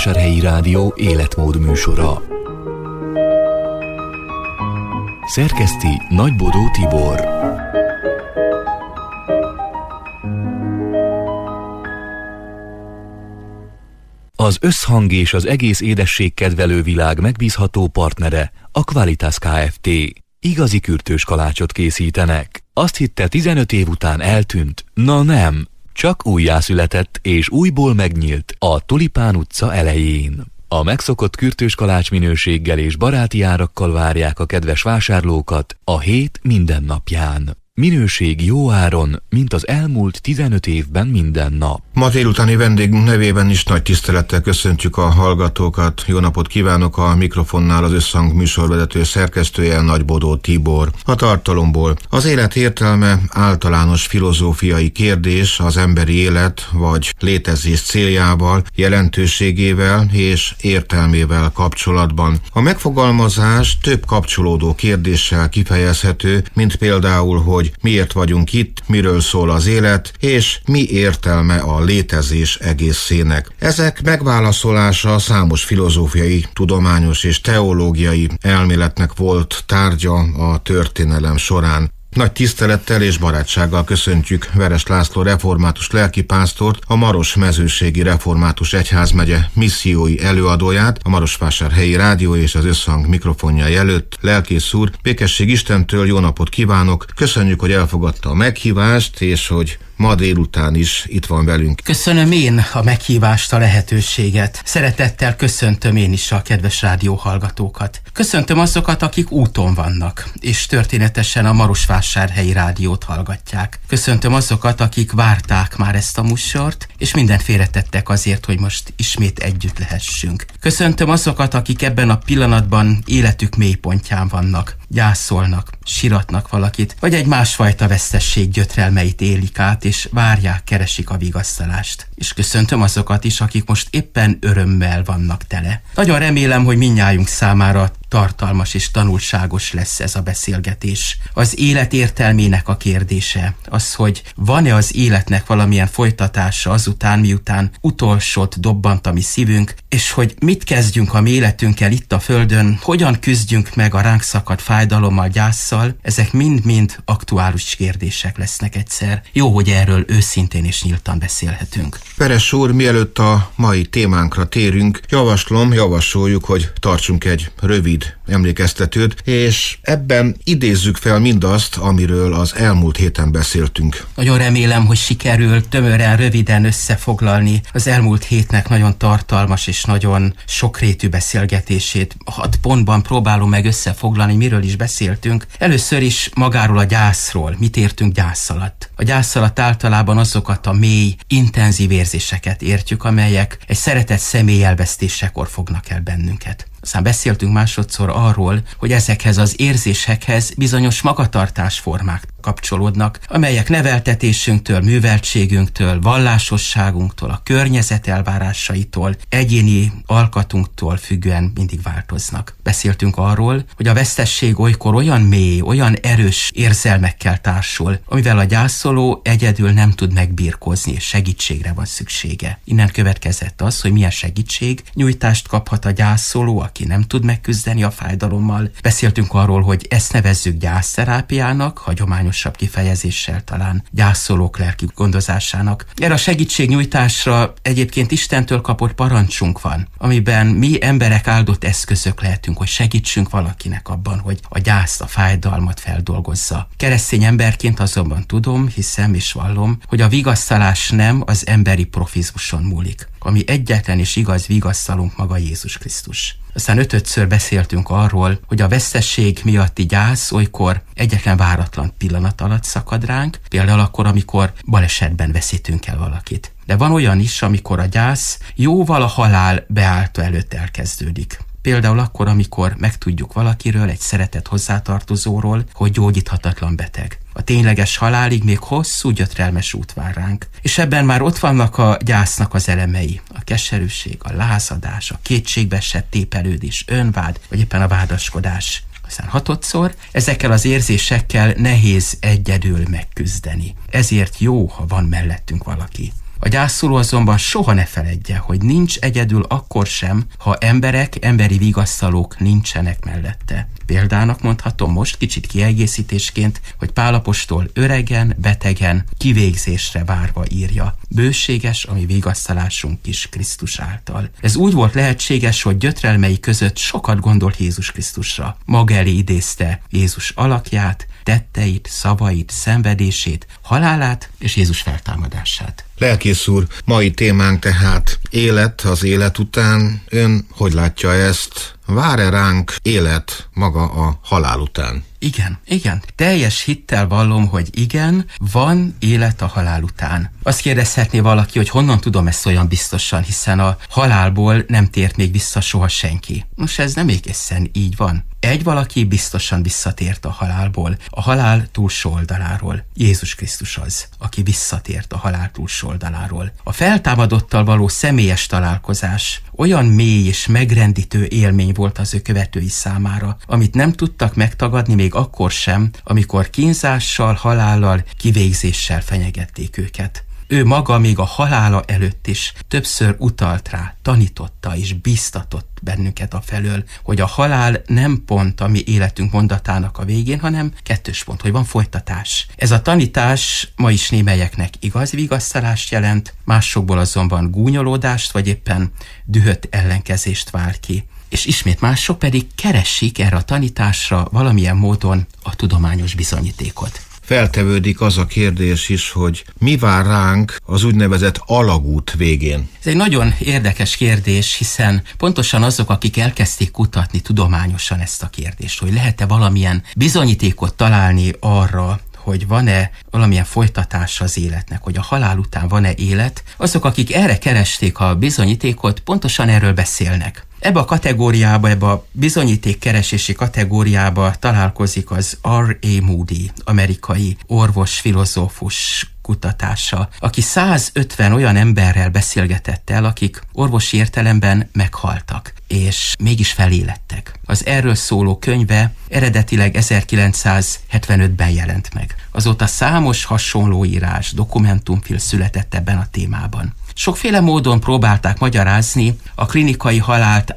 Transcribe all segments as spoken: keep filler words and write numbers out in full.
Marosvásárhelyi Rádió életmód műsora. Szerkeszti Nagybodó Tibor. Az Összhang és az egész édesség kedvelő világ megbízható partnere a Qualitas Kft. Igazi kürtős kalácsot készítenek. Azt hitte, tizenöt év után eltűnt. Na nem, csak újjászületett és újból megnyílt a Tulipán utca elején. A megszokott kürtős kalács minőséggel és baráti árakkal várják a kedves vásárlókat a hét minden napján. Minőség jó áron, mint az elmúlt tizenöt évben minden nap. Ma délutáni vendégünk nevében is nagy tisztelettel köszöntjük a hallgatókat. Jó napot kívánok, a mikrofonnál az Összhang műsorvezető szerkesztője, Nagybodó Tibor. A tartalomból: az élet értelme általános filozófiai kérdés az emberi élet vagy létezés céljával, jelentőségével és értelmével kapcsolatban. A megfogalmazás több kapcsolódó kérdéssel kifejezhető, mint például, hogy miért vagyunk itt, miről szól az élet, és mi értelme a létezés egészének. Ezek megválaszolása számos filozófiai, tudományos és teológiai elméletnek volt tárgya a történelem során. Nagy tisztelettel és barátsággal köszöntjük Veres László református lelkipásztort, a Maros-mezőségi református egyházmegye missziói előadóját, a Marosvásárhelyi Rádió és az Összhang mikrofonjai előtt. Lelkész úr, békesség Istentől, jó napot kívánok! Köszönjük, hogy elfogadta a meghívást, és hogy ma délután is itt van velünk. Köszönöm én a meghívást, a lehetőséget. Szeretettel köszöntöm én is a kedves rádióhallgatókat. Köszöntöm azokat, akik úton vannak, és történetesen a Marosvásárhelyi Rádiót hallgatják. Köszöntöm azokat, akik várták már ezt a műsort, és mindent félretettek azért, hogy most ismét együtt lehessünk. Köszöntöm azokat, akik ebben a pillanatban életük mélypontján vannak, gyászolnak, siratnak valakit, vagy egy másfajta vesztesség gyötrelmeit élik át, és várják, keresik a vigasztalást. És köszöntöm azokat is, akik most éppen örömmel vannak tele. Nagyon remélem, hogy mindnyájunk számára tartalmas és tanulságos lesz ez a beszélgetés. Az élet értelmének a kérdése, az, hogy van-e az életnek valamilyen folytatása azután, miután utolsót dobbant a mi szívünk, és hogy mit kezdjünk a mi életünkkel itt a földön, hogyan küzdjünk meg a ránk szakadt fájdalommal, gyásszal, ezek mind-mind aktuális kérdések lesznek egyszer. Jó, hogy erről őszintén és nyíltan beszélhetünk. Veres úr, mielőtt a mai témánkra térünk, javaslom, javasoljuk, hogy tartsunk egy rövid emlékeztetőt, és ebben idézzük fel mindazt, amiről az elmúlt héten beszéltünk. Nagyon remélem, hogy sikerül tömören, röviden összefoglalni az elmúlt hétnek nagyon tartalmas és nagyon sokrétű beszélgetését. Hat pontban próbálom meg összefoglalni, miről is beszéltünk. Először is magáról a gyászról. Mit értünk gyász alatt? A gyász alatt általában azokat a mély, intenzív érzéseket értjük, amelyek egy szeretett személy elvesztésekor fognak el bennünket. Aztán beszéltünk másodszor arról, hogy ezekhez az érzésekhez bizonyos magatartásformák kapcsolódnak, amelyek neveltetésünktől, műveltségünktől, vallásosságunktól, a környezet elvárásaitól, egyéni alkatunktól függően mindig változnak. Beszéltünk arról, hogy a vesztesség olykor olyan mély, olyan erős érzelmekkel társul, amivel a gyászoló egyedül nem tud megbirkózni, és segítségre van szüksége. Innen következett az, hogy milyen segítségnyújtást kaphat a gyászoló, aki nem tud megküzdeni a fájdalommal. Beszéltünk arról, hogy ezt nevezzük gyászterápiának, hagyományosabb kifejezéssel talán gyászolók lelki gondozásának. Erre a segítségnyújtásra egyébként Istentől kapott parancsunk van, amiben mi emberek áldott eszközök lehetünk, hogy segítsünk valakinek abban, hogy a gyászt, a fájdalmat feldolgozza. Keresztény emberként azonban tudom, hiszem és vallom, hogy a vigasztalás nem az emberi profizmuson múlik. Ami egyetlen és igaz vigasztalunk maga Jézus Krisztus. Aztán ötödször beszéltünk arról, hogy a vesztesség miatti gyász olykor egyetlen váratlan pillanat alatt szakad ránk, például akkor, amikor balesetben veszítünk el valakit. De van olyan is, amikor a gyász jóval a halál beállta előtt elkezdődik. Például akkor, amikor megtudjuk valakiről, egy szeretett hozzátartozóról, hogy gyógyíthatatlan beteg. A tényleges halálig még hosszú, gyötrelmes út vár ránk. És ebben már ott vannak a gyásznak az elemei. A keserűség, a lázadás, a kétségbeesett tépelődés, önvád, vagy éppen a vádaskodás. Aztán hatodszor ezekkel az érzésekkel nehéz egyedül megküzdeni. Ezért jó, ha van mellettünk valaki. A gyászoló azonban soha ne feledje, hogy nincs egyedül akkor sem, ha emberek, emberi vigasztalók nincsenek mellette. Példának mondhatom most kicsit kiegészítésként, hogy Pál apostol öregen, betegen, kivégzésre várva írja. Bőséges a mi vigasztalásunk is Krisztus által. Ez úgy volt lehetséges, hogy gyötrelmei között sokat gondolt Jézus Krisztusra. Maga elé idézte Jézus alakját, tetteit, szavait, szenvedését, halálát és Jézus feltámadását. Lelkész úr, mai témánk tehát élet az élet után. Ön hogy látja ezt? Vár-e ránk élet maga a halál után? Igen, igen. Teljes hittel vallom, hogy igen, van élet a halál után. Azt kérdezhetné valaki, hogy honnan tudom ezt olyan biztosan, hiszen a halálból nem tért még vissza soha senki. Nos, ez nem egészen így van. Egy valaki biztosan visszatért a halálból, a halál túlsó oldaláról. Jézus Krisztus az, aki visszatért a halál túlsó oldaláról. A feltámadottal való személyes találkozás olyan mély és megrendítő élmény volt az ő követői számára, amit nem tudtak megtagadni még akkor sem, amikor kínzással, halállal, kivégzéssel fenyegették őket. Ő maga még a halála előtt is többször utalt rá, tanította és bíztatott bennünket afelől, hogy a halál nem pont a mi életünk mondatának a végén, hanem kettős pont, hogy van folytatás. Ez a tanítás ma is némelyeknek igaz vigasztalást jelent, másokból azonban gúnyolódást vagy éppen dühött ellenkezést vár ki. És ismét mások pedig keresik erre a tanításra valamilyen módon a tudományos bizonyítékot. Feltevődik az a kérdés is, hogy mi vár ránk az úgynevezett alagút végén. Ez egy nagyon érdekes kérdés, hiszen pontosan azok, akik elkezdték kutatni tudományosan ezt a kérdést, hogy lehet-e valamilyen bizonyítékot találni arra, hogy van-e valamilyen folytatás az életnek, hogy a halál után van-e élet, azok, akik erre keresték a bizonyítékot, pontosan erről beszélnek. Ebbe a kategóriába, ebbe a bizonyítékkeresési kategóriába találkozik az er á. Moody, amerikai orvos, filozófus kutatása, aki százötven olyan emberrel beszélgetett el, akik orvosi értelemben meghaltak, és mégis felélettek. Az erről szóló könyve eredetileg ezerkilencszázhetvenötben jelent meg. Azóta számos hasonló írás, dokumentumfilm született ebben a témában. Sokféle módon próbálták magyarázni a klinikai halált,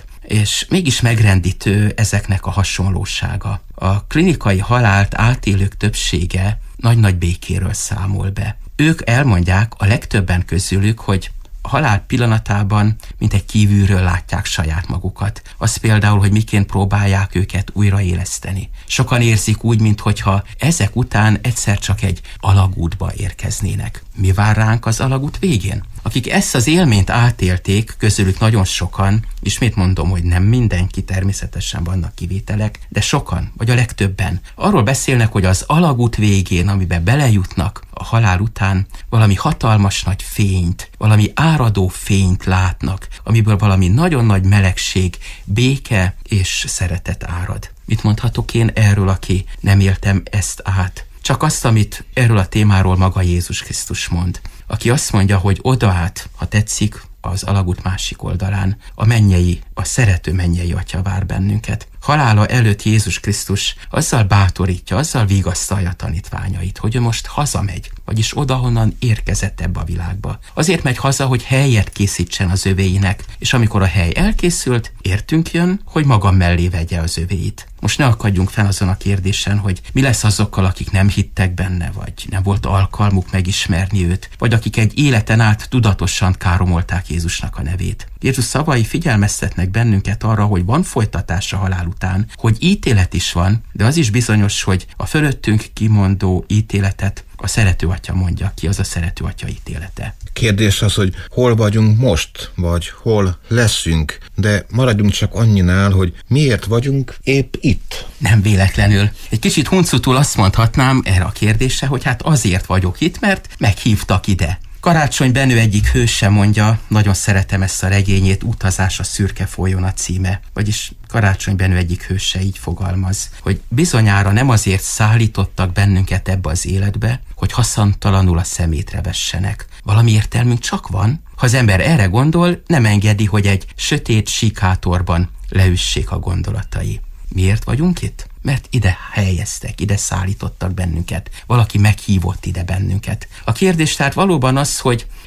és mégis megrendítő ezeknek a hasonlósága. A klinikai halált átélők többsége nagy-nagy békéről számol be. Ők elmondják, a legtöbben közülük, hogy a halál pillanatában mint egy kívülről látják saját magukat. Az például, hogy miként próbálják őket újraéleszteni. Sokan érzik úgy, minthogyha ezek után egyszer csak egy alagútba érkeznének. Mi vár ránk az alagút végén? Akik ezt az élményt átélték, közülük nagyon sokan, ismét mondom, hogy nem mindenki, természetesen vannak kivételek, de sokan, vagy a legtöbben arról beszélnek, hogy az alagút végén, amiben belejutnak a halál után, valami hatalmas nagy fényt, valami áradó fényt látnak, amiből valami nagyon nagy melegség, béke és szeretet árad. Mit mondhatok én erről, aki nem éltem ezt át? Csak azt, amit erről a témáról maga Jézus Krisztus mond. Aki azt mondja, hogy odaát, ha tetszik, az alagút másik oldalán a mennyei, a szerető mennyei Atya vár bennünket. Halála előtt Jézus Krisztus azzal bátorítja, azzal vigasztalja a tanítványait, hogy ő most hazamegy, vagyis oda, honnan érkezett ebbe a világba. Azért megy haza, hogy helyet készítsen az övéinek, és amikor a hely elkészült, értünk jön, hogy maga mellé vegye az övéit. Most ne akadjunk fel azon a kérdésen, hogy mi lesz azokkal, akik nem hittek benne, vagy nem volt alkalmuk megismerni őt, vagy akik egy életen át tudatosan káromolták Jézusnak a nevét. Jézus szavai figyelmeztetnek bennünket arra, hogy van folytatás a halál után, hogy ítélet is van, de az is bizonyos, hogy a fölöttünk kimondó ítéletet a szerető Atya mondja ki, az a szerető Atya ítélete. Kérdés az, hogy hol vagyunk most, vagy hol leszünk, de maradjunk csak annyinnál, hogy miért vagyunk épp itt. Nem véletlenül. Egy kicsit huncutul azt mondhatnám erre a kérdésre, hogy hát azért vagyok itt, mert meghívtak ide. Karácsony Benő egyik hőse mondja, nagyon szeretem ezt a regényét, Utazás a szürke folyón a címe, vagyis Karácsony Benő egyik hőse így fogalmaz, hogy bizonyára nem azért szállítottak bennünket ebbe az életbe, hogy haszontalanul a szemétre vessenek. Valami értelmünk csak van. Ha az ember erre gondol, nem engedi, hogy egy sötét síkátorban leüssék a gondolatai. Miért vagyunk itt? Mert ide helyeztek, ide szállítottak bennünket. Valaki meghívott ide bennünket. A kérdés tehát valóban az, hogy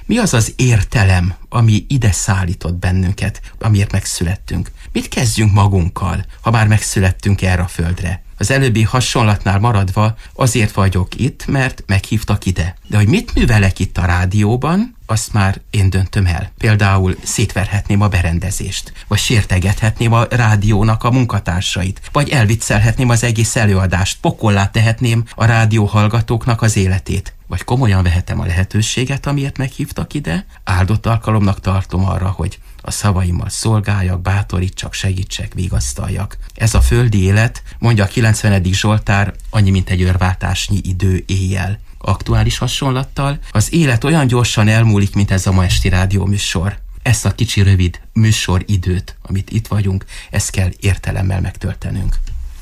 Mi az az értelem, ami ide szállított bennünket, amiért megszülettünk? Mit kezdjünk magunkkal, ha már megszülettünk erre a földre? Az előbbi hasonlatnál maradva azért vagyok itt, mert meghívtak ide. De hogy mit művelek itt a rádióban, azt már én döntöm el. Például szétverhetném a berendezést, vagy sértegethetném a rádiónak a munkatársait, vagy elviccelhetném az egész előadást, pokollá tehetném a rádió hallgatóknak az életét. Vagy komolyan vehetem a lehetőséget, amiért meghívtak ide, áldott alkalomnak tartom arra, hogy a szavaimmal szolgáljak, bátorítsak, segítsek, vigasztaljak. Ez a földi élet, mondja a kilencvenedik Zsoltár, annyi, mint egy örváltásnyi idő éjjel. Aktuális hasonlattal, az élet olyan gyorsan elmúlik, mint ez a ma esti rádióműsor. Ezt a kicsi rövid műsoridőt, amit itt vagyunk, ezt kell értelemmel megtöltenünk.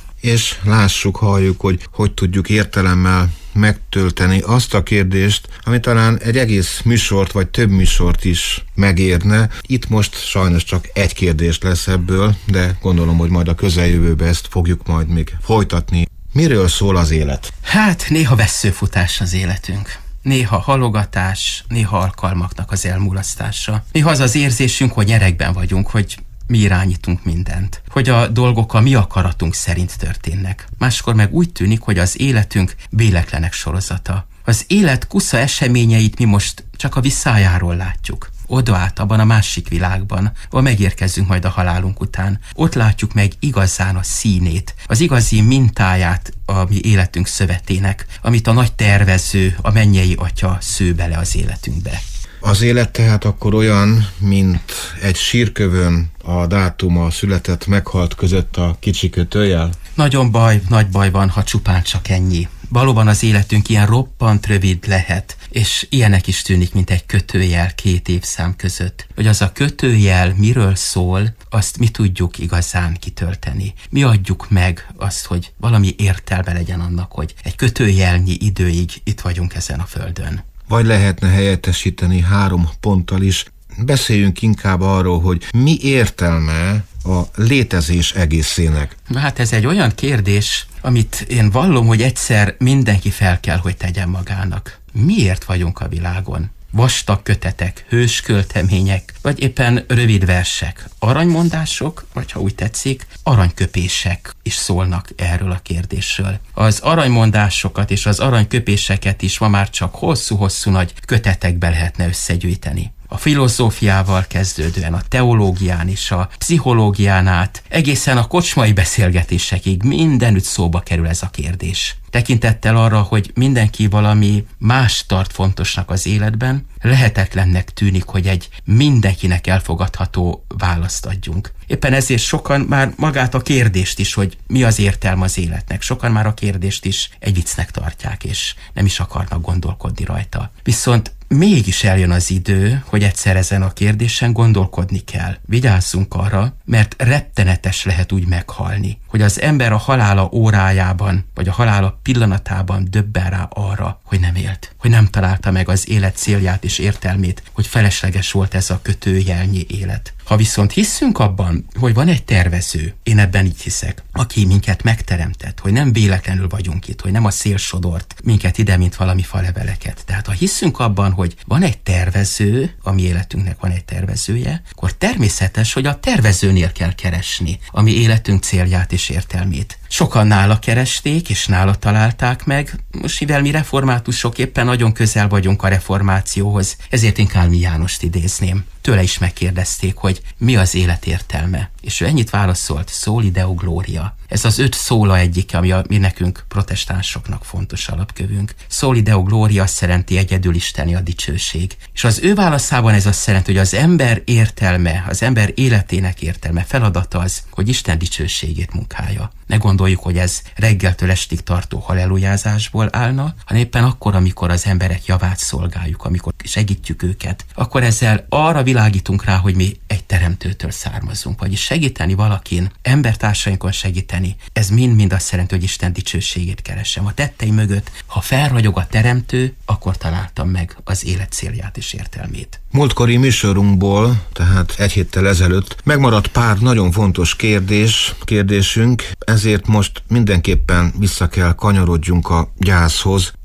És lássuk, halljuk, hogy hogy tudjuk értelemmel megtölteni azt a kérdést, ami talán egy egész műsort, vagy több műsort is megérne. Itt most sajnos csak egy kérdés lesz ebből, de gondolom, hogy majd a közeljövőben ezt fogjuk majd még folytatni. Miről szól az élet? Hát néha vesszőfutás az életünk. Néha halogatás, néha alkalmaknak az elmulasztása. Néha az az érzésünk, hogy nyeregben vagyunk, hogy mi irányítunk mindent. Hogy a dolgok a mi akaratunk szerint történnek. Máskor meg úgy tűnik, hogy az életünk véletlenek sorozata. Az élet kusza eseményeit mi most csak a visszájáról látjuk. Oda át abban a másik világban, ahol megérkezzünk majd a halálunk után. Ott látjuk meg igazán a színét, az igazi mintáját a mi életünk szövetének, amit a nagy tervező, a mennyei atya sző bele az életünkbe. Az élet tehát akkor olyan, mint egy sírkövön a dátuma született, meghalt között a kicsi kötőjel? Nagyon baj, nagy baj van, ha csupán csak ennyi. Valóban az életünk ilyen roppant rövid lehet, és ilyenek is tűnik, mint egy kötőjel két évszám között. Hogy az a kötőjel miről szól, azt mi tudjuk igazán kitölteni. Mi adjuk meg azt, hogy valami értelme legyen annak, hogy egy kötőjelnyi időig itt vagyunk ezen a földön. Vagy lehetne helyettesíteni három ponttal is. Beszéljünk inkább arról, hogy mi értelme a létezés egészének. Hát ez egy olyan kérdés, amit én vallom, hogy egyszer mindenki fel kell, hogy tegyen magának. Miért vagyunk a világon? Vastag kötetek, hős költemények, vagy éppen rövid versek, aranymondások, vagy ha úgy tetszik, aranyköpések is szólnak erről a kérdésről. Az aranymondásokat és az aranyköpéseket is ma már csak hosszú-hosszú nagy kötetekbe lehetne összegyűjteni. A filozófiával kezdődően, a teológián és a pszichológián át, egészen a kocsmai beszélgetésekig mindenütt szóba kerül ez a kérdés. Tekintettel arra, hogy mindenki valami más tart fontosnak az életben, lehetetlennek tűnik, hogy egy mindenkinek elfogadható választ adjunk. Éppen ezért sokan már magát a kérdést is, hogy mi az értelme az életnek, sokan már a kérdést is egy viccnek tartják, és nem is akarnak gondolkodni rajta. Viszont mégis eljön az idő, hogy egyszer ezen a kérdésen gondolkodni kell. Vigyázzunk arra, mert rettenetes lehet úgy meghalni, hogy az ember a halála órájában, vagy a halála pillanatában döbben rá arra, hogy nem élt, hogy nem találta meg az élet célját és értelmét, hogy felesleges volt ez a kötőjelnyi élet. Ha viszont hiszünk abban, hogy van egy tervező, én ebben így hiszek, aki minket megteremtett, hogy nem véletlenül vagyunk itt, hogy nem a szél sodort minket ide, mint valami faleveleket. Tehát ha hiszünk abban, hogy van egy tervező, a mi életünknek van egy tervezője, akkor természetes, hogy a tervezőnél kell keresni a mi életünk célját és értelmét. Sokan nála keresték, és nála találták meg. Most mivel mi reformátusok éppen nagyon közel vagyunk a reformációhoz, ezért én Kálmán Jánost idézném. Tőle is megkérdezték, hogy mi az élet értelme. És ő ennyit válaszolt, Soli Deo Gloria. Ez az öt szóla egyike, ami a, mi nekünk protestánsoknak fontos alapkövünk. Soli Deo Gloria azt jelenti egyedül isteni a dicsőség. És az ő válaszában ez azt jelenti, hogy az ember értelme, az ember életének értelme, feladata az, hogy Isten dicsőségét munkálja. Ne gondoljuk, hogy ez reggeltől estig tartó hallelujázásból állna, hanem éppen akkor, amikor az emberek javát szolgáljuk, amikor segítjük őket, akkor ezzel arra világítunk rá, hogy mi egy teremtőtől származunk, vagyis segíteni valakin, embertársainkon segíteni, ez mind-mind azt jelenti, hogy Isten dicsőségét keresem. A tetteim mögött, ha felragyog a teremtő, akkor találtam meg az élet célját és értelmét. Múltkori műsorunkból, tehát egy héttel ezelőtt megmaradt pár nagyon fontos kérdés, kérdésünk, ezért most mindenképpen vissza kell kanyarodjunk a gyászhoz.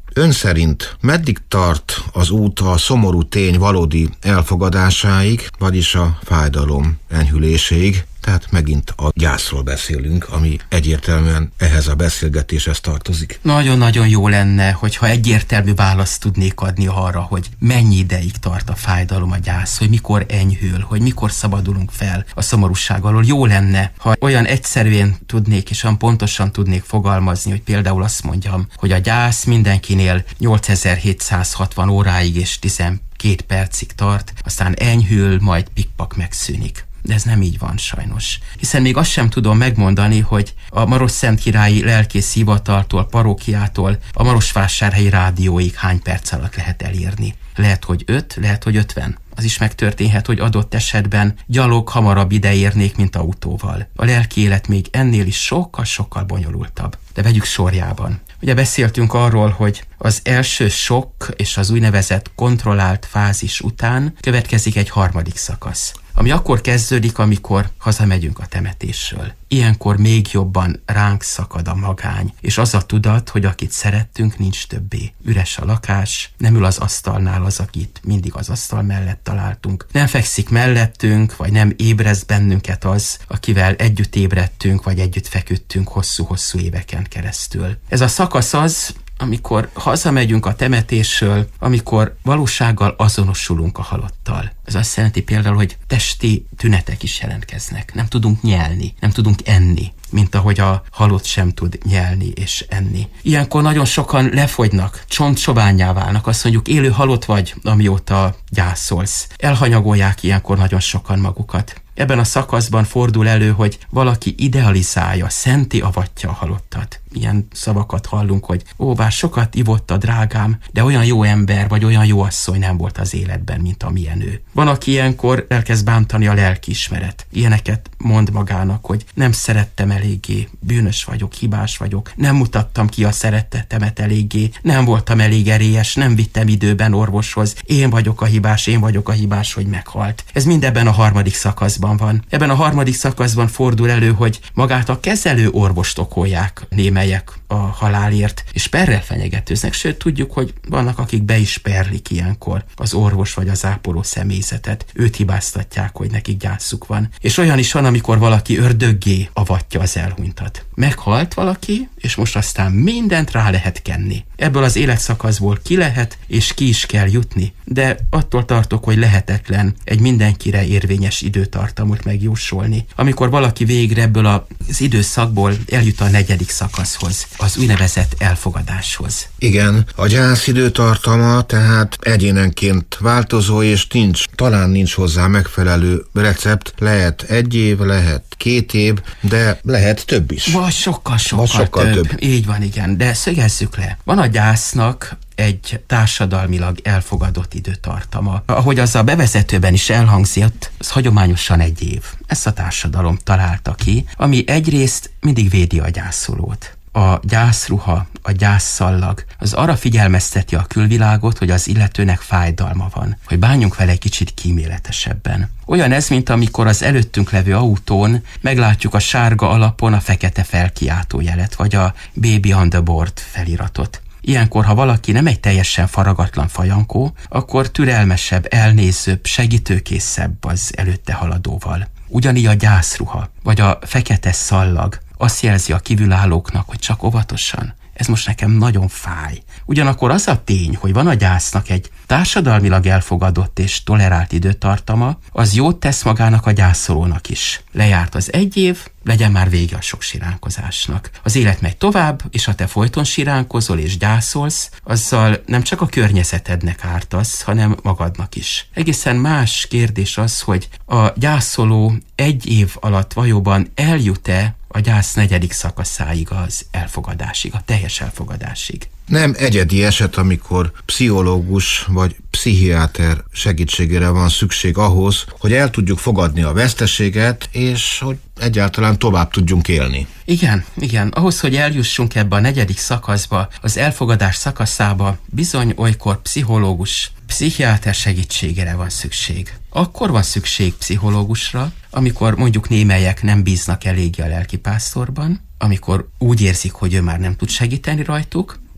Ön szerint meddig tart az út a szomorú tény valódi elfogadásáig, vagyis a fájdalom enyhüléséig? Tehát megint a gyászról beszélünk, ami egyértelműen ehhez a beszélgetéshez tartozik. Nagyon-nagyon jó lenne, hogyha egyértelmű választ tudnék adni arra, hogy mennyi ideig tart a fájdalom, a gyász, hogy mikor enyhül, hogy mikor szabadulunk fel a szomorúság alól. Jó lenne, ha olyan egyszerűen tudnék és olyan pontosan tudnék fogalmazni, hogy például azt mondjam, hogy a gyász mindenkinél nyolcezer-hétszázhatvan óráig és tizenkét percig tart, aztán enyhül, majd pikpak megszűnik. De ez nem így van sajnos. Hiszen még azt sem tudom megmondani, hogy a Marosszentkirályi Lelkész Hivataltól, parókiától a Marosvásárhelyi rádióig hány perc alatt lehet elérni. Lehet, hogy öt, lehet, hogy ötven. Az is megtörténhet, hogy adott esetben gyalog hamarabb ide érnék, mint autóval. A lelki élet még ennél is sokkal-sokkal bonyolultabb. De vegyük sorjában. Ugye beszéltünk arról, hogy az első sokk és az úgynevezett kontrollált fázis után következik egy harmadik szakasz, ami akkor kezdődik, amikor hazamegyünk a temetésről. Ilyenkor még jobban ránk szakad a magány, és az a tudat, hogy akit szerettünk, nincs többé. Üres a lakás, nem ül az asztalnál az, akit mindig az asztal mellett találtunk. Nem fekszik mellettünk, vagy nem ébreszt bennünket az, akivel együtt ébredtünk, vagy együtt feküdtünk hosszú-hosszú éveken keresztül. Ez a szakasz az, amikor hazamegyünk a temetésről, amikor valósággal azonosulunk a halottal. Ez azt jelenti például, hogy testi tünetek is jelentkeznek. Nem tudunk nyelni, nem tudunk enni, mint ahogy a halott sem tud nyelni és enni. Ilyenkor nagyon sokan lefogynak, csontsovánnyá válnak, azt mondjuk, élő halott vagy, amióta gyászolsz. Elhanyagolják ilyenkor nagyon sokan magukat. Ebben a szakaszban fordul elő, hogy valaki idealizálja, szenti avatja a halottat. Ilyen szavakat hallunk, hogy ó, bár sokat ivott a drágám, de olyan jó ember, vagy olyan jó asszony nem volt az életben, mint amilyen ő. Van, aki ilyenkor elkezd bántani a lelkiismeret. Ilyeneket mond magának, hogy nem szerettem eléggé, bűnös vagyok, hibás vagyok, nem mutattam ki a szeretetemet eléggé, nem voltam elég erélyes, nem vittem időben orvoshoz, én vagyok a hibás, én vagyok a hibás, hogy meghalt. Ez mind ebben a harmadik szakaszban van. Ebben a harmadik szakaszban fordul elő, hogy magát a kezelő orvost okolják némelyek a halálért, és perrel fenyegetőznek, sőt tudjuk, hogy vannak, akik be is perlik ilyenkor az orvos vagy az ápoló személyzetet. Őt hibáztatják, hogy nekik gyászuk van. És olyan is van, amikor valaki ördöggé avatja az elhunytat. Meghalt valaki, és most aztán mindent rá lehet kenni. Ebből az életszakaszból ki lehet, és ki is kell jutni, de attól tartok, hogy lehetetlen egy mindenkire érvényes időtartamot megjósolni. Amikor valaki végre ebből az időszakból eljut a negyedik szakaszhoz, az úgynevezett elfogadáshoz. Igen, a gyász időtartama tehát egyénenként változó, és nincs, talán nincs hozzá megfelelő recept. Lehet egy év, lehet két év, de lehet több is. Vagy sokkal-sokkal sokkal több. több. Így van, igen, de szögezzük le. Van a gyásznak egy társadalmilag elfogadott időtartama. Ahogy az a bevezetőben is elhangzott, az hagyományosan egy év. Ezt a társadalom találta ki, ami egyrészt mindig védi a gyászolót. A gyászruha, a gyászszallag, az arra figyelmezteti a külvilágot, hogy az illetőnek fájdalma van, hogy bánjunk vele egy kicsit kíméletesebben. Olyan ez, mint amikor az előttünk levő autón meglátjuk a sárga alapon a fekete felkiáltójelet, vagy a Baby on the board feliratot. Ilyenkor, ha valaki nem egy teljesen faragatlan fajankó, akkor türelmesebb, elnézőbb, segítőkészebb az előtte haladóval. Ugyanígy a gyászruha, vagy a fekete szallag azt jelzi a kívülállóknak, hogy csak óvatosan. Ez most nekem nagyon fáj. Ugyanakkor az a tény, hogy van a gyásznak egy társadalmilag elfogadott és tolerált időtartama, az jót tesz magának a gyászolónak is. Lejárt az egy év, legyen már vége a sok siránkozásnak. Az élet megy tovább, és ha te folyton siránkozol és gyászolsz, azzal nem csak a környezetednek ártasz, hanem magadnak is. Egészen más kérdés az, hogy a gyászoló egy év alatt valóban eljut-e a gyász negyedik szakaszáig, az elfogadásig, a teljes elfogadásig. Nem egyedi eset, amikor pszichológus vagy pszichiáter segítségére van szükség ahhoz, hogy el tudjuk fogadni a veszteséget, és hogy egyáltalán tovább tudjunk élni. Igen, igen. Ahhoz, hogy eljussunk ebbe a negyedik szakaszba, az elfogadás szakaszába, bizony olykor pszichológus, pszichiáter segítségére van szükség. Akkor van szükség pszichológusra, amikor mondjuk némelyek nem bíznak eléggé a lelkipásztorban, amikor úgy érzik, hogy ő már nem tud segíteni rajtuk,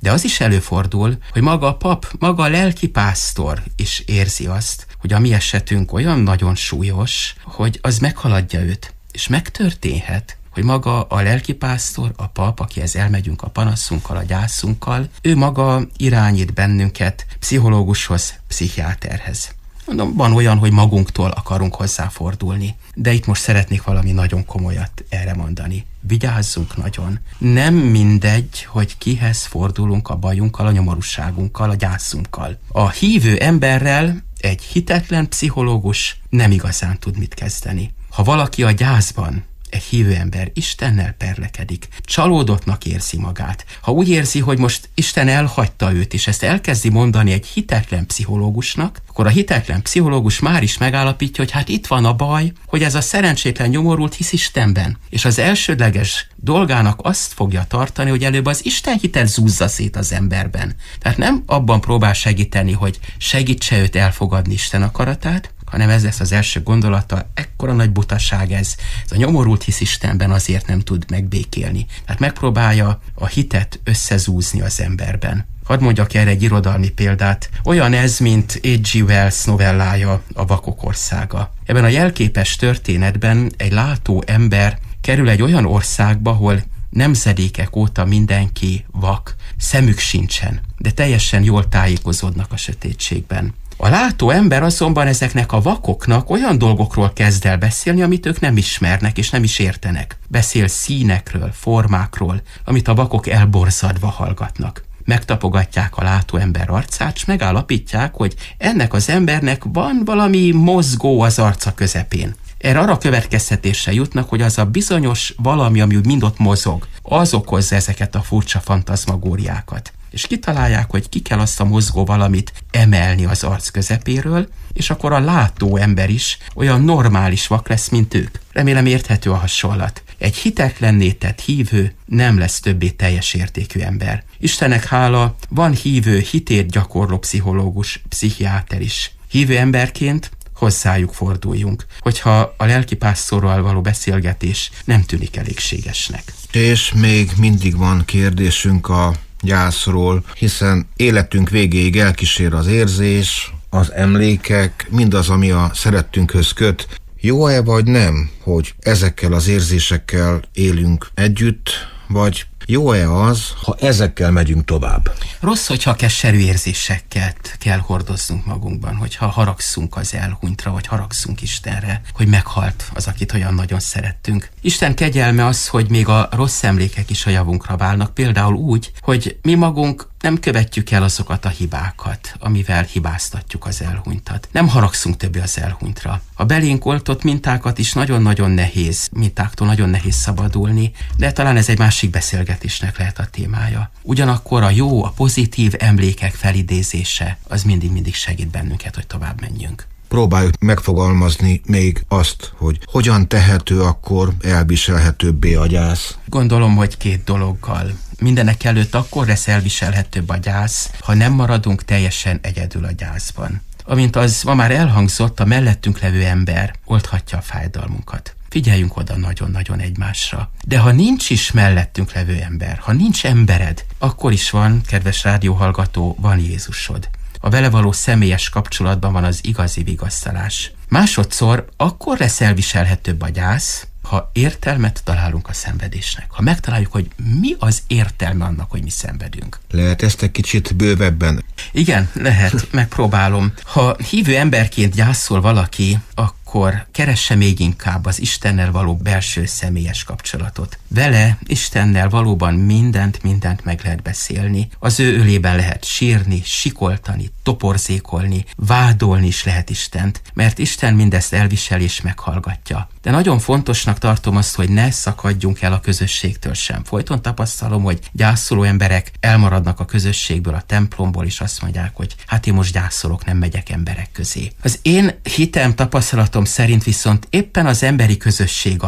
De az is előfordul, hogy maga a pap, maga a lelkipásztor is érzi azt, hogy a mi esetünk olyan nagyon súlyos, hogy az meghaladja őt, és megtörténhet, hogy maga a lelkipásztor, a pap, akihez elmegyünk a panaszunkkal, a gyászunkkal, ő maga irányít bennünket pszichológushoz, pszichiáterhez. Mondom, van olyan, hogy magunktól akarunk hozzáfordulni, de itt most szeretnék valami nagyon komolyat erre mondani. Vigyázzunk nagyon. Nem mindegy, hogy kihez fordulunk a bajunkkal, a nyomorúságunkkal, a gyászunkkal. A hívő emberrel egy hitetlen pszichológus nem igazán tud mit kezdeni. Ha valaki a gyászban, egy hívő ember Istennel perlekedik, csalódottnak érzi magát. Ha úgy érzi, hogy most Isten elhagyta őt, és ezt elkezdi mondani egy hitetlen pszichológusnak, akkor a hitetlen pszichológus már is megállapítja, hogy hát itt van a baj, hogy ez a szerencsétlen nyomorult hisz Istenben. És az elsődleges dolgának azt fogja tartani, hogy előbb az Isten hitet zúzza szét az emberben. Tehát nem abban próbál segíteni, hogy segítse őt elfogadni Isten akaratát, hanem ez lesz az első gondolata, ekkora nagy butaság ez. Ez a nyomorult hisz Istenben azért nem tud megbékélni. Tehát megpróbálja a hitet összezúzni az emberben. Hadd mondjak erre egy irodalmi példát. Olyan ez, mint há gé. Wells novellája, A vakok országa. Ebben a jelképes történetben egy látó ember kerül egy olyan országba, ahol nemzedékek óta mindenki vak, szemük sincsen, de teljesen jól tájékozódnak a sötétségben. A látó ember azonban ezeknek a vakoknak olyan dolgokról kezd el beszélni, amit ők nem ismernek és nem is értenek. Beszél színekről, formákról, amit a vakok elborzadva hallgatnak. Megtapogatják a látó ember arcát, és megállapítják, hogy ennek az embernek van valami mozgó az arca közepén. Erre arra következtetésre jutnak, hogy az a bizonyos valami, ami mind ott mozog, az okozza ezeket a furcsa fantazmagóriákat. És kitalálják, hogy ki kell azt a mozgó valamit emelni az arc közepéről, és akkor a látó ember is olyan normális vak lesz, mint ők. Remélem érthető a hasonlat. Egy hitetlenné tett hívő nem lesz többé teljes értékű ember. Istennek hála, van hívő, hitét gyakorló pszichológus, pszichiáter is. Hívő emberként hozzájuk forduljunk, hogyha a lelkipásztorral való beszélgetés nem tűnik elégségesnek. És még mindig van kérdésünk a gyászról, hiszen életünk végéig elkísér az érzés, az emlékek, mindaz, ami a szerettünkhöz köt. Jó-e vagy nem, hogy ezekkel az érzésekkel élünk együtt, vagy jó-e az, ha ezekkel megyünk tovább? Rossz, hogyha keserű érzéseket kell hordoznunk magunkban, hogyha haragszunk az elhunytra, vagy haragszunk Istenre, hogy meghalt az, akit olyan nagyon szerettünk. Isten kegyelme az, hogy még a rossz emlékek is a javunkra válnak, például úgy, hogy mi magunk nem követjük el azokat a hibákat, amivel hibáztatjuk az elhunytat. Nem haragszunk többé az elhunytra. A belénk oltott mintákat is nagyon-nagyon nehéz, mintáktól nagyon nehéz szabadulni, de talán ez egy másik beszélgetésnek lehet a témája. Ugyanakkor a jó, a pozitív emlékek felidézése az mindig-mindig segít bennünket, hogy tovább menjünk. Próbáljuk megfogalmazni még azt, hogy hogyan tehető akkor elviselhetőbbé a gyász. Gondolom, hogy két dologgal. Mindenek előtt akkor lesz elviselhetőbb a gyász, ha nem maradunk teljesen egyedül a gyászban. Amint az ma már elhangzott, a mellettünk levő ember oldhatja a fájdalmunkat. Figyeljünk oda nagyon-nagyon egymásra. De ha nincs is mellettünk levő ember, ha nincs embered, akkor is van, kedves rádióhallgató, van Jézusod. A vele való személyes kapcsolatban van az igazi vigasztalás. Másodszor akkor lesz elviselhetőbb a gyász, ha értelmet találunk a szenvedésnek. Ha megtaláljuk, hogy mi az értelme annak, hogy mi szenvedünk. Lehet ezt egy kicsit bővebben? Igen, lehet, megpróbálom. Ha hívő emberként gyászol valaki, akkor keresse még inkább az Istennel való belső személyes kapcsolatot. Vele, Istennel valóban mindent, mindent meg lehet beszélni. Az ő ölében lehet sírni, sikoltani, toporzékolni, vádolni is lehet Istent, mert Isten mindezt elvisel és meghallgatja. De nagyon fontosnak tartom azt, hogy ne szakadjunk el a közösségtől sem. Folyton tapasztalom, hogy gyászoló emberek elmaradnak a közösségből, a templomból, és azt mondják, hogy hát én most gyászolok, nem megyek emberek közé. Az én hitem, tapasztalatom szerint viszont éppen az emberi közösség az,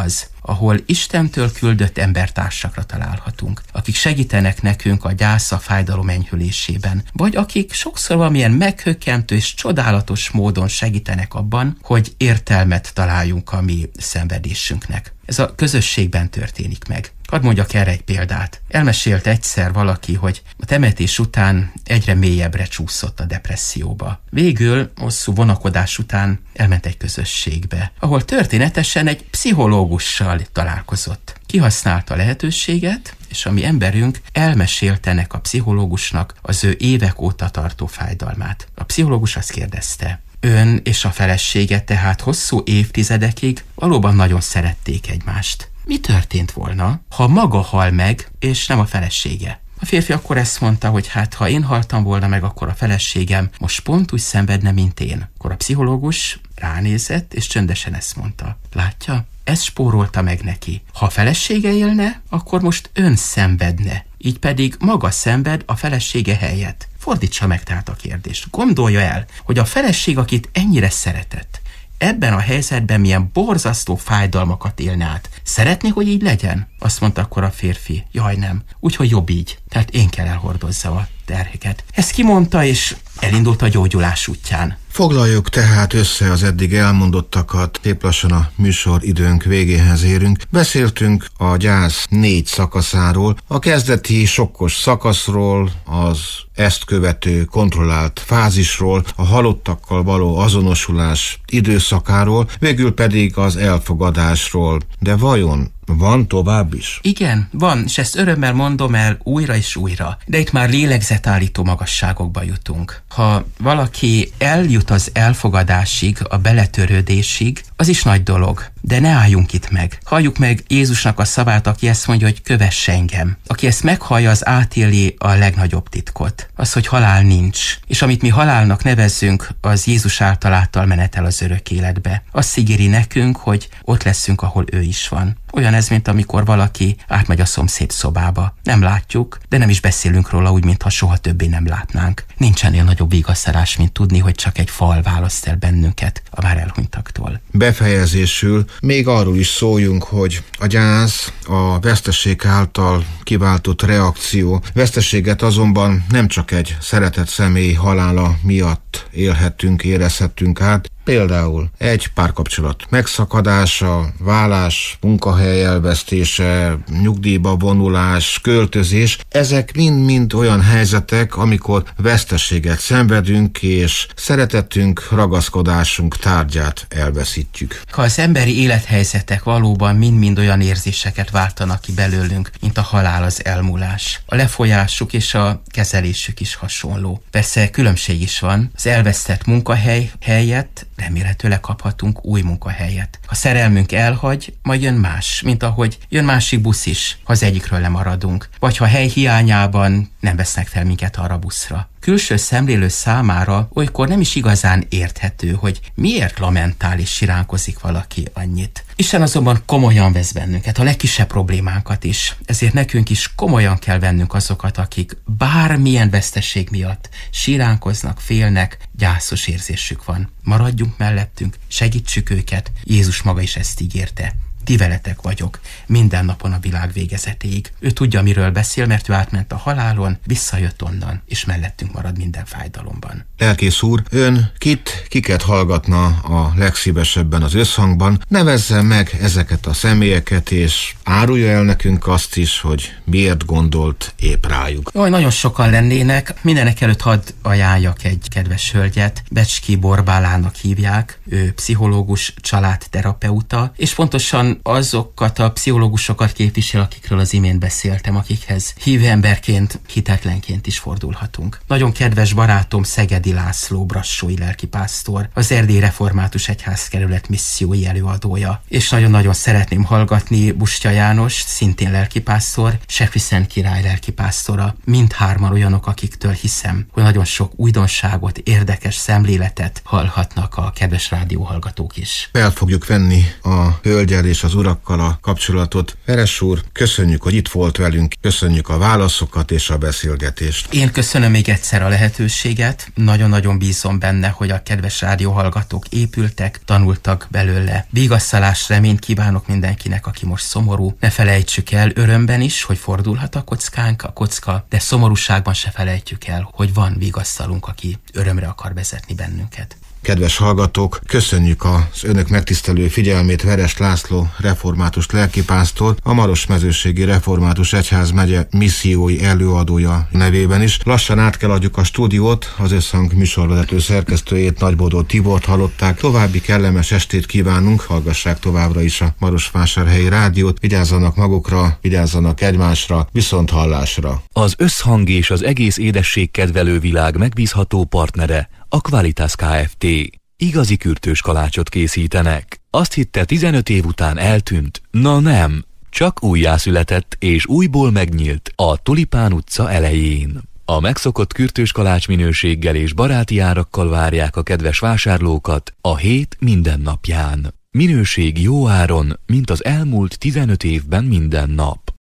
ahol Istentől küldött embertársakra találhatunk, akik segítenek nekünk a gyász, a fájdalom enyhülésében, vagy akik sokszor valamilyen meghökkentő és csodálatos módon segítenek abban, hogy értelmet találjunk a mi szenvedésünknek. Ez a közösségben történik meg. Hadd mondjak erre egy példát. Elmesélt egyszer valaki, hogy a temetés után egyre mélyebbre csúszott a depresszióba. Végül, hosszú vonakodás után elment egy közösségbe, ahol történetesen egy pszichológussal találkozott. Kihasználta a lehetőséget, és a mi emberünk elmesélte ennek a pszichológusnak az ő évek óta tartó fájdalmát. A pszichológus azt kérdezte: ön és a felesége tehát hosszú évtizedekig valóban nagyon szerették egymást. Mi történt volna, ha maga hal meg, és nem a felesége? A férfi akkor ezt mondta, hogy hát ha én haltam volna meg, akkor a feleségem most pont úgy szenvedne, mint én. Akkor a pszichológus ránézett, és csöndesen ezt mondta: látja, ez spórolta meg neki. Ha a felesége élne, akkor most ön szenvedne. Így pedig maga szenved a felesége helyett. Fordítsa meg tehát a kérdést. Gondolja el, hogy a feleség, akit ennyire szeretett, ebben a helyzetben milyen borzasztó fájdalmakat élne át. Szeretné, hogy így legyen? Azt mondta akkor a férfi: jaj nem, úgyhogy jobb így. Tehát én kell elhordozzam a terheket. Ezt kimondta, és elindult a gyógyulás útján. Foglaljuk tehát össze az eddig elmondottakat, épp lassan a műsor időnk végéhez érünk. Beszéltünk a gyász négy szakaszáról, a kezdeti sokkos szakaszról, az ezt követő kontrollált fázisról, a halottakkal való azonosulás időszakáról, végül pedig az elfogadásról. De vajon van tovább is? Igen, van, és ezt örömmel mondom el újra és újra. De itt már lélegzetállító magasságokba jutunk. Ha valaki eljut az elfogadásig, a beletörődésig, az is nagy dolog. De ne álljunk itt meg. Halljuk meg Jézusnak a szavát, aki ezt mondja, hogy kövess engem. Aki ezt meghallja, az átéli a legnagyobb titkot. Az, hogy halál nincs. És amit mi halálnak nevezzünk, az Jézus által által menetel az örök életbe. Azt ígéri nekünk, hogy ott leszünk, ahol ő is van. Olyan ez, mint amikor valaki átmegy a szomszéd szobába. Nem látjuk, de nem is beszélünk róla úgy, mintha soha többé nem látnánk. Nincs ennél nagyobb vigasztalás, mint tudni, hogy csak egy fal választ el bennünket a már elhunytaktól. Befejezésül még arról is szóljunk, hogy a gyász a veszteség által kiváltott reakció. Veszteséget azonban nem csak egy szeretett személy halála miatt élhetünk, érezhetünk át. Például egy párkapcsolat megszakadása, válás, munkahely elvesztése, nyugdíjba vonulás, költözés, ezek mind-mind olyan helyzetek, amikor veszteséget szenvedünk, és szeretetünk, ragaszkodásunk tárgyát elveszítjük. Ha az emberi élethelyzetek valóban mind-mind olyan érzéseket váltanak ki belőlünk, mint a halál, az elmúlás, a lefolyásuk és a kezelésük is hasonló. Persze különbség is van. Az elvesztett munkahely helyett remélhetőleg kaphatunk új munkahelyet. Ha szerelmünk elhagy, majd jön más, mint ahogy jön másik busz is, ha az egyikről lemaradunk. Vagy ha hely hiányában nem vesznek fel minket arra buszra. Külső szemlélő számára olykor nem is igazán érthető, hogy miért lamentál és siránkozik valaki annyit. Isten azonban komolyan vesz bennünket, a legkisebb problémánkat is. Ezért nekünk is komolyan kell vennünk azokat, akik bármilyen veszteség miatt siránkoznak, félnek, gyászos érzésük van. Maradjunk mellettünk, segítsük őket. Jézus maga is ezt ígérte. Ti veletek vagyok minden napon a világ végezetéig. Ő tudja, miről beszél, mert ő átment a halálon, visszajött onnan, és mellettünk marad minden fájdalomban. Lelkész úr, ön kit, kiket hallgatna a legszívesebben az összhangban? Nevezze meg ezeket a személyeket, és árulja el nekünk azt is, hogy miért gondolt épp rájuk. Jaj, nagyon sokan lennének. Mindenek előtt hadd ajánljak egy kedves hölgyet, Becski Borbálának hívják, ő pszichológus, családterapeuta, és pontosan azokat a pszichológusokat képvisel, akikről az imént beszéltem, akikhez hívő emberként, hitetlenként is fordulhatunk. Nagyon kedves barátom Szegedi László, brassói lelkipásztor, az Erdélyi Református Egyházkerület missziói előadója, és nagyon-nagyon szeretném hallgatni Bustya János, szintén lelkipásztor, Sekviszent király lelkipásztora, mindhárman olyanok, akiktől hiszem, hogy nagyon sok újdonságot, érdekes szemléletet hallhatnak a kedves rádióhallgatók is. Fel fogjuk venni a hölgyel és és az urakkal a kapcsolatot. Veres úr, köszönjük, hogy itt volt velünk, köszönjük a válaszokat és a beszélgetést. Én köszönöm még egyszer a lehetőséget, nagyon-nagyon bízom benne, hogy a kedves rádióhallgatók épültek, tanultak belőle. Vigasztalás, reményt kívánok mindenkinek, aki most szomorú. Ne felejtsük el örömben is, hogy fordulhat a kockánk, a kocka, de szomorúságban se felejtjük el, hogy van vigasztalunk, aki örömre akar vezetni bennünket. Kedves hallgatók, köszönjük az önök megtisztelő figyelmét Veres László református lelkipásztor, a Marosmezőségi Református Egyházmegye missziói előadója nevében is. Lassan át kell adjuk a stúdiót, az Összhang műsorvezető szerkesztőjét, Nagybodó Tibort hallották. További kellemes estét kívánunk, hallgassák továbbra is a Marosvásárhelyi Rádiót, vigyázzanak magukra, vigyázzanak egymásra, viszont hallásra. Az Összhang és az egész édesség kedvelő világ megbízható partnere a Qualitas Kft. Igazi kürtős kalácsot készítenek. Azt hitte, tizenöt év után eltűnt? Na nem, csak újjászületett és újból megnyílt a Tulipán utca elején. A megszokott kürtős kalács minőséggel és baráti árakkal várják a kedves vásárlókat a hét minden napján. Minőség jó áron, mint az elmúlt tizenöt évben minden nap.